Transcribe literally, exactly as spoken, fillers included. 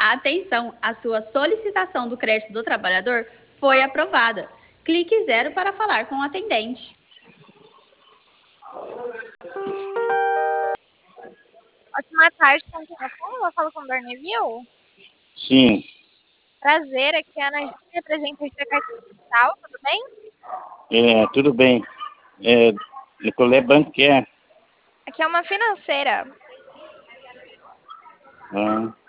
Atenção, a sua solicitação do crédito do trabalhador foi aprovada. Clique zero para falar com o atendente. Ótima tarde, com quem eu falo? Eu falo com o Dorneville? Sim. Prazer, aqui é a Ana Júlia, representante da Carteira Digital, tudo bem? É, tudo bem. É, Nicolé Banquer. Aqui é uma financeira. Ah.